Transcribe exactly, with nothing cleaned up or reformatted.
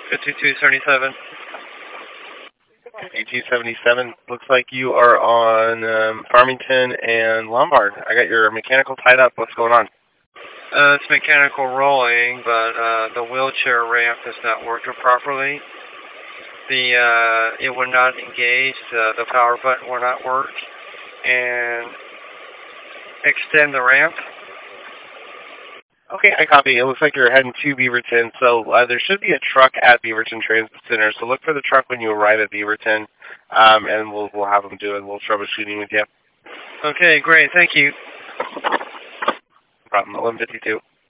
fifty-two seventy-seven. fifty-two seventy-seven, looks like you are on um, Farmington and Lombard. I got your mechanical tied up. What's going on? Uh, it's mechanical rolling, but uh, the wheelchair ramp is not working properly. The uh, it will not engage. The, the power button will not work, and extend the ramp. Okay, I copy. It looks like you're heading to Beaverton, so uh, there should be a truck at Beaverton Transit Center. So look for the truck when you arrive at Beaverton, um, and we'll we'll have them do a little troubleshooting with you. Okay, great. Thank you. No problem. eleven fifty-two.